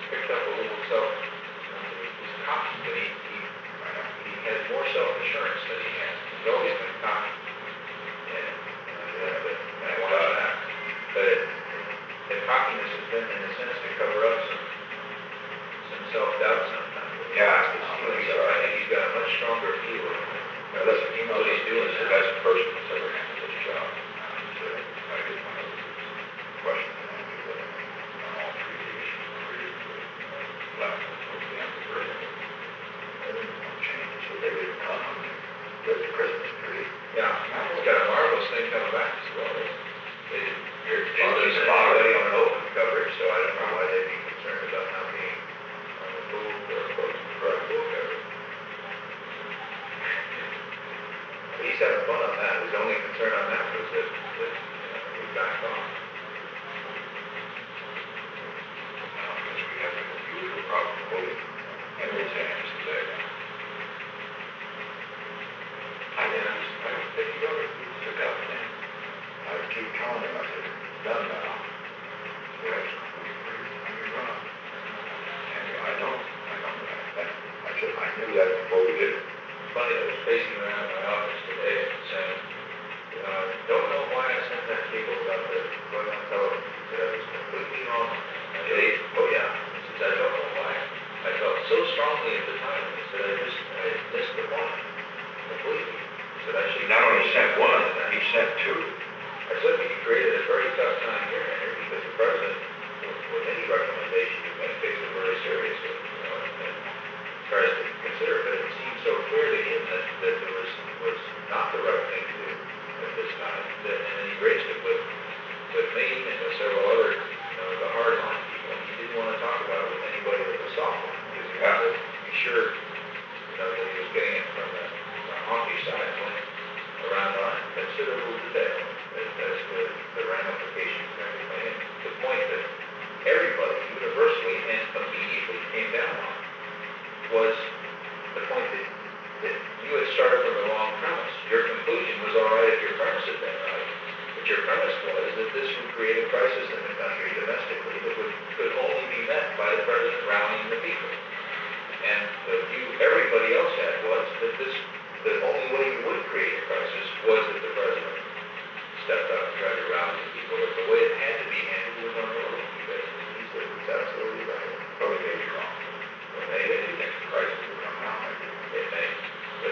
picked up a little he's cocky, but he has more self-assurance than he has. He's always been cocky. And, but I watch that. But the cockiness has been, in a sense, to cover up some self-doubt sometimes. Yeah, I think he's got a much stronger feel. Now listen, he knows what he's doing. He's the best person that's ever handled this job. I just want to question the answer on all three issues. Last was the answer for it. There's no change. So they would come on the Christmas tree. Yeah, he's got a marvelous thing coming back as well. There's anybody on an open coverage, so I don't know why they'd be concerned about not being on the pool or close to the pool coverage. He's having fun on that. His only concern on that was that we backed off. Because we have the usual problem with and his hands today. I don't think he ever took out the name. I keep telling him, I said, it's done now. Yes, you're wrong. And I know that. I said, I knew that before we did it. Funny, I was pacing around my office today and saying, don't know why I sent that cable about the going on television. He said, I was completely wrong. Oh yeah. He says, I don't know why. I felt so strongly at the time. He said, I missed the point completely. He said, I should not only sent one, he sent two. I said, he created a very tough time here, Henry, because the president, with any recommendation you make, takes it very seriously, and tries to consider it. But it seemed so clear to him that there was not the right thing to do at this time. And then he raised it with me and with several other, the hard line people. And he didn't want to talk about it with anybody with a soft line, because he wanted to be sure, that he was getting it from the hockey side, went around on considerable detail as to the ramifications and everything. And the point that everybody universally and immediately came down on was the point that you had started from the wrong premise. Your conclusion was all right if your premise had been right. But your premise was that this would create a crisis in the country domestically that could only be met by the president rallying the people. And the view everybody else had was that the only way you would create a crisis was that the president stepped up and tried to rally the people. But the way it had to be handled was on the loyalty basis. He said it was absolutely right. Oh, yeah, you're wrong. Well, maybe the next crisis will come now. It may. But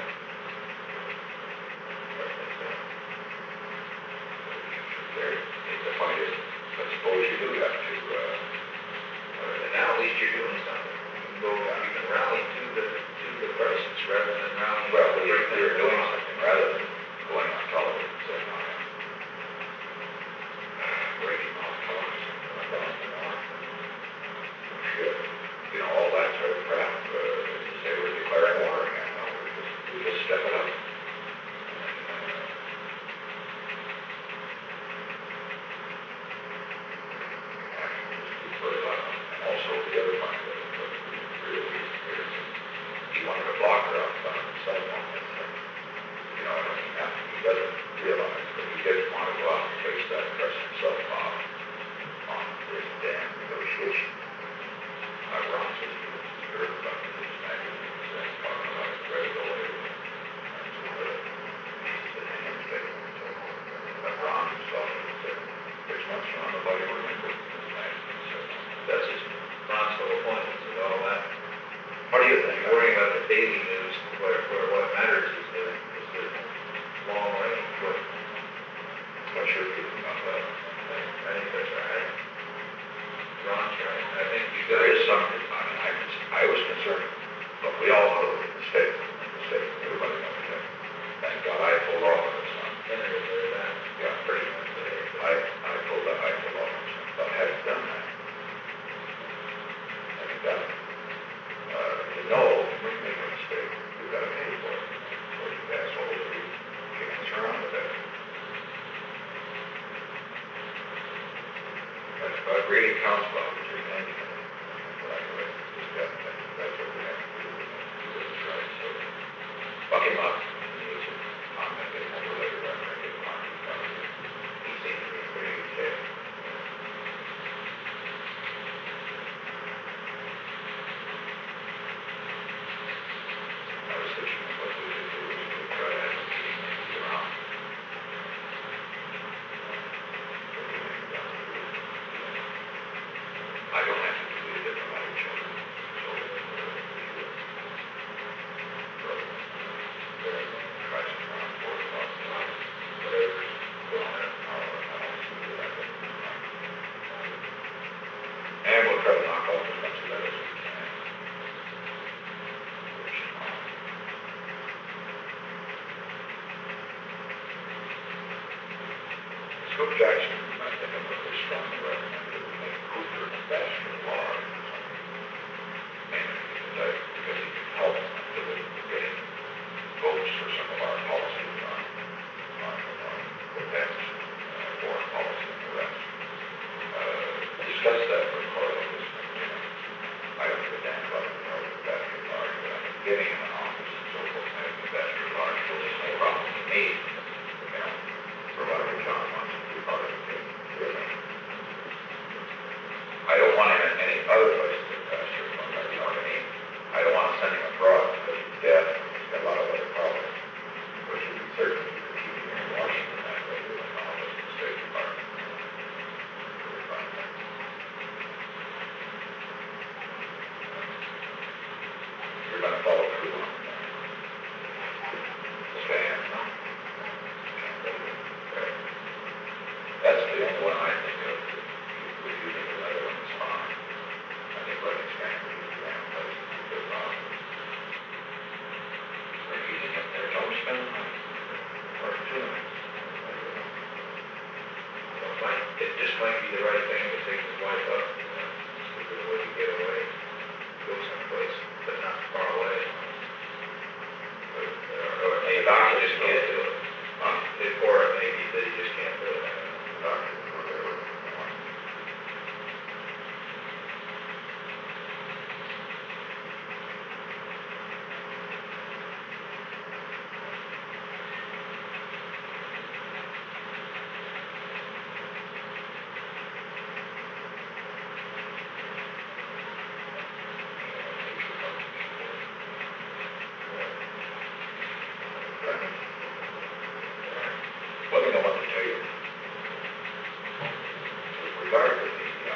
the point is, I suppose you do have to. And now at least you're doing something. You can rally to the crisis rather than rallying. Well, you're doing something rather than going on television and saying, breaking off talks about the North. Shit. All that sort of crap. Say we're declaring war again. No, we just step it up. And also the other point that was really weird. He wanted to block her off on the cell phone. I don't mean that. He doesn't realize, but he did want to go out and face that press himself off on this damn negotiation. Ron says he was disturbed about this magazine saying talking about his credit away. The handshake and so forth. But Ron himself said, there's much on the body we're in this magazine. So that's just Ron's whole point is all that. What do you think? Worrying about the daily news, where what matters is the long range. What's your feeling about that? I think that's right. Ron's right. I think there is something. I was concerned, but we all know the mistake. Everybody knows that. Thank God I pulled off on this one. And it was very bad. Yeah, pretty much. I pulled off on this one. But having done that, when you make a mistake, you've got to pay for it. Or you assholes are kicking around with that. But really counts about what you're thinking. That's what we have to do. Do this right. So, buck him up. I'm going to get him over later. I'm going to get Mark in front of you. He seems to be in pretty good shape. Scoop Jackson, I think I'm really strongly recommend that we make Cooper an ambassador of law or something. Because he can help with getting votes for some of our policies on defense, foreign policy, and the rest. Discuss that with Carl this I don't give a damn about the ambassador at large, but I think giving him an office and so forth, having an ambassador at large poses no problem to me, provided John wants to be part of the team. I don't want him in any other place than ambassador, you know what I mean? I don't want to send him abroad because he's deaf and he's got a lot of other problems, which would be certainly be the keeping him in Washington that way with an office in the State Department. Really fine. You're going to follow through on that. Stan, that's the only one I think of. If you think another one is fine, I think letting Stan be the damn place is a good office. Like eating up there, don't spend the money. Or 2 minutes. Well, it just might be the right thing to take his wife up, see if there's a way to get away, go someplace, but not far away. Or maybe the doctor just can't do it. Or it may be that he just can't do it. The doctor will do it. Let me know what to tell you. With regard to the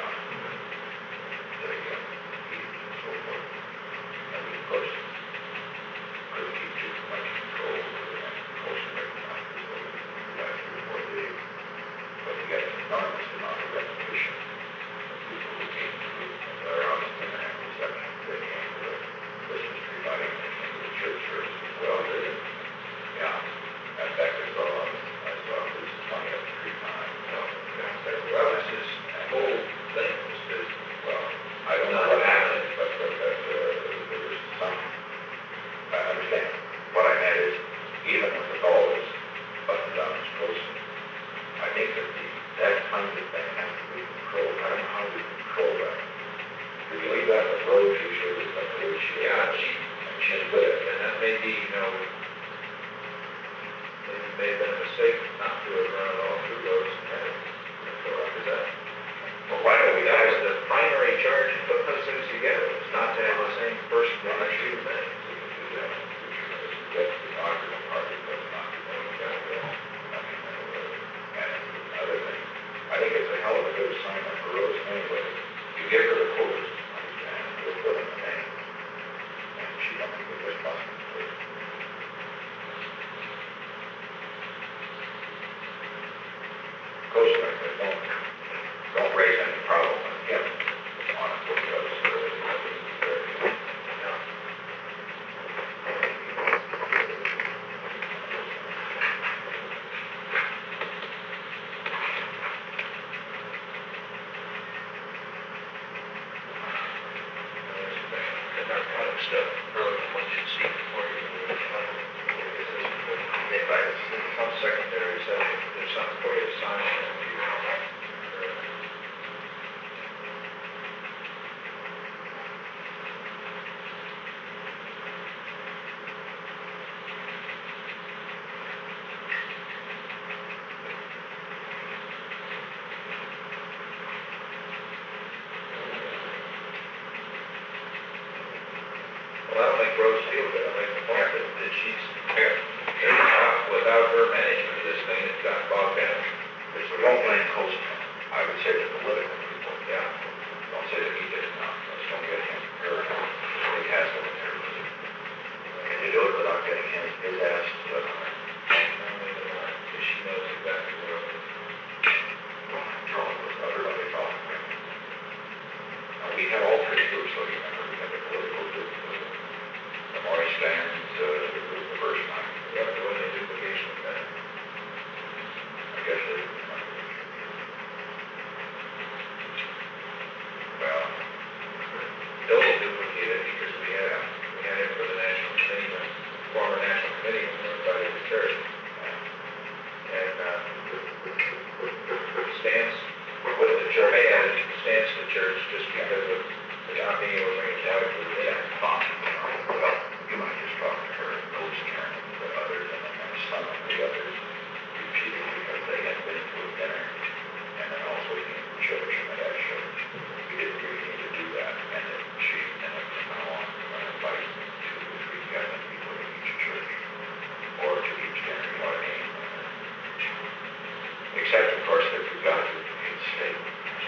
meetings and so forth, I mean, of course, couldn't keep too much control over the post right now for the last 3 or 4 days. But we got an enormous amount of recognition of people who came through our house and had reception. They came to the Christmas tree lighting, they came to the church service as well. Yeah. In fact, I saw this money up 3 times. Well, this is whole thing, Well, I don't know what happened, but there was some, I understand. What I meant is, even with all this button down and posting, I think that that kind of thing has to be controlled. I don't know how we control that. Do we leave that with Rose usually? Is that the way she is? Yeah, she's good at it. and that may be, maybe it may have been a mistake not to have run it all through those and had it fill out, because that, Well, why don't we that was guys, the primary charge in putting those things together, was not to have the same person do the two things. we can do that in the future, is to get the inaugural party, but not the one we got to and another thing, I think it's a hell of a good assignment for Rose anyway. You give her the quotas, and we'll fill in the name, and she don't think it's just possible. Coach, don't raise any problem with him on it because The narcotic stuff, earlier, what you see before you some secondary, so there's something for you to sign. Well, that'll make Rose feel good. I'll make the point that she's, without her management of this thing, it's got bogged down. we won't blame Coach. I would say the political people. Yeah. Don't say that he did it now. Let's don't get him hurt. He has the materials. Can you do it without getting his ass split on it? Because she knows exactly where it is. Everybody talking with him. Now, we have all 3 groups, so you remember, we have the political group, the Morris Stands, group the first time. You have to win the duplication of that. I guess they, just because of the not being able to bring it down to the Yeah, fine, well, you might just talk to her and those attorney, but others, and some of the others repeated because they had been to a dinner, and then also came to church, and they had church. We didn't really need to do that, and then from now on, we're gonna invite 2 or 3 Catholic people to each church, or to each dinner, you know what I mean? Except, of course, that we've got to do it in state.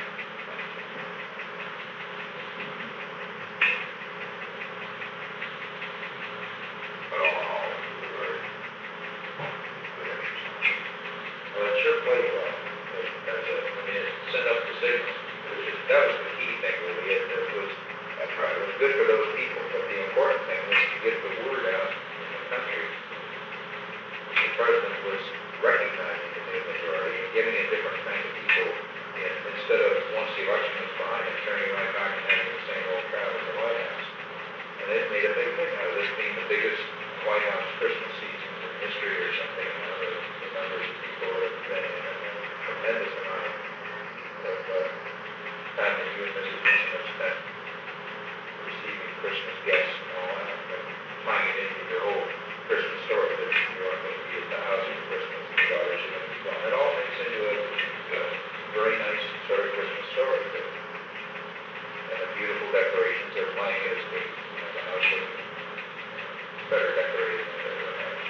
But all in all, it was a very good exercise. Well, it sure played well. I mean, it sent up the signal. That was the key thing, really. That's right. It was good for those people, but the important thing was to get the word out in the country. The president was recognizing the new majority and giving a different kind of people, and instead of once the election was behind, turning right back and having the same old crowd in the White House. And they've made a big thing out of this being the biggest White House Christmas season in history or something. You know, the numbers of people that have been in and a tremendous amount of time that you and Mrs. Nixon have spent receiving Christmas guests and all that, but tying it into your whole Christmas story that you aren't going to be at the house for Christmas and the daughters are going to be gone. It all makes into a very nice sort of Christmas story. And the beautiful decorations are playing as the house looks better decorated than it ever has.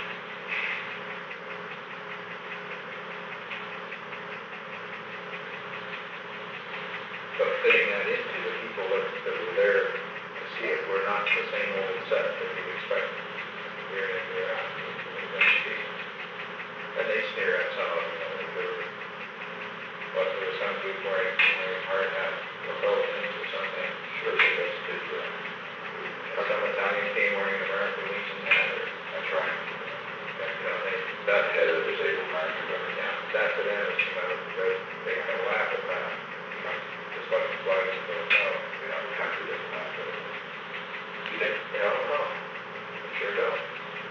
But fitting that into the people that were there to see it were not the same old set that you expect year in and year out. And they sneer at some of them, but there was some group wearing hard hat Republicans or something. Sure, that's good. Some Italian came wearing an American Legion hat. That's right. That Head of the disabled American women. yeah, that to them is, they kind of laugh at that. Just like the flags of the hotel. The country doesn't laugh at it. Do they? I don't know. They sure don't.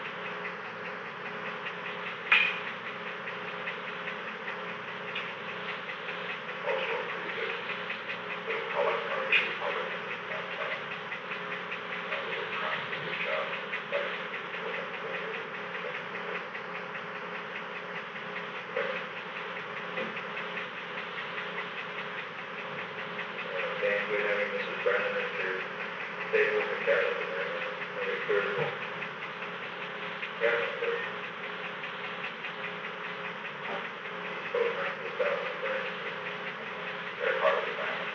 Also a pretty good little color party Republican. They were trying to do a good job. Dan, good having Mrs. Brennan at your table with Kevin there. Maybe clear the whole. Yeah, good. Both nice to stop with friends. They're part of the family.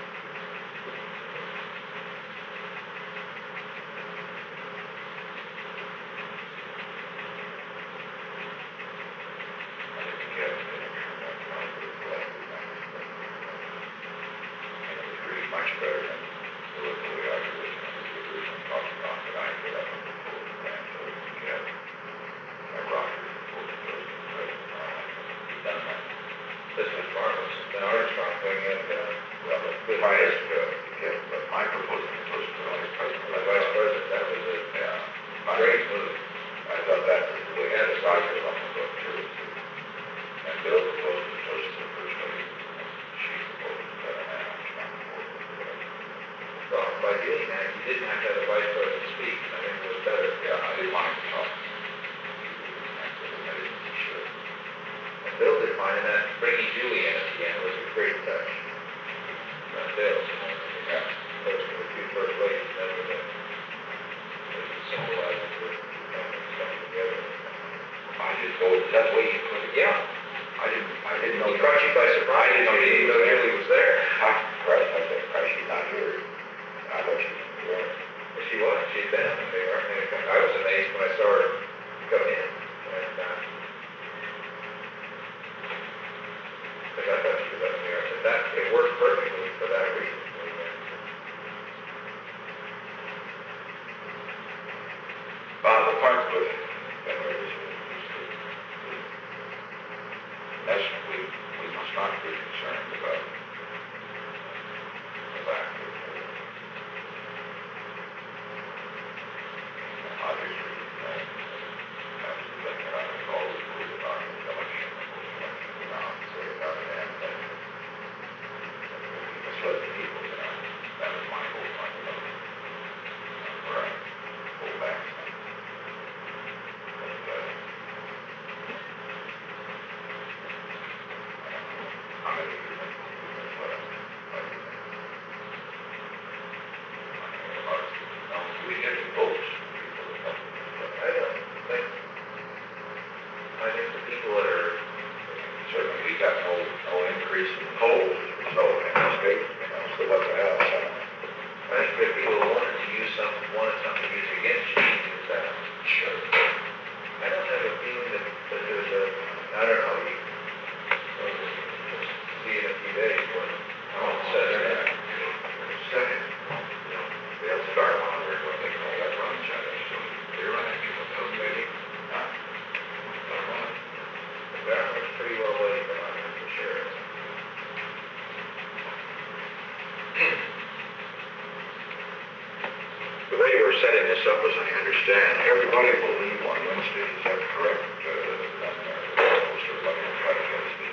I think Kevin did it turned out well. It was glad we got it. And it was really much better than the way I originally talked about, but I ended up with the full grandchildren and Kevin. I brought her the full children and presents and all that. We've done that. This was marvelous. The Armstrong thing and Well, the good prior, place to go. yeah, but my proposal was to the vice president. The vice president, that was a Yeah. great move. I thought that was the way We had a soccer on the book too. And Bill proposed to Joseph the first lady. She proposed to President Armstrong proposed to whatever. Well, by doing that, you didn't have to have the vice president speak. I think it was better. Yeah, I didn't want him to talk. I didn't think he should. And Bill did fine, and that bringing Julie in at the end was a great touch. Bill, Yeah. those were the 2 first ladies, that was it. It symbolizes the 2 families coming together. I just told, that's the way you put it. Yeah. I didn't know. He caught you by surprise. I didn't know You didn't know Julie was there. Christ, I said, Christ, she's not here. I thought she was there. Well, she was. She had been up in New York. And I was amazed when I saw her come in. And, because I thought she was up in New York. But it worked perfectly for that reason. The part was, that's, we must not be concerned about the fact that obviously that's the thing that I was always worried about in the election, the post-election, so it's not an end, but we must let the people, The way we're setting this up, as I understand, Everybody will leave on Wednesday, is that correct? Down there, most everybody will try to get his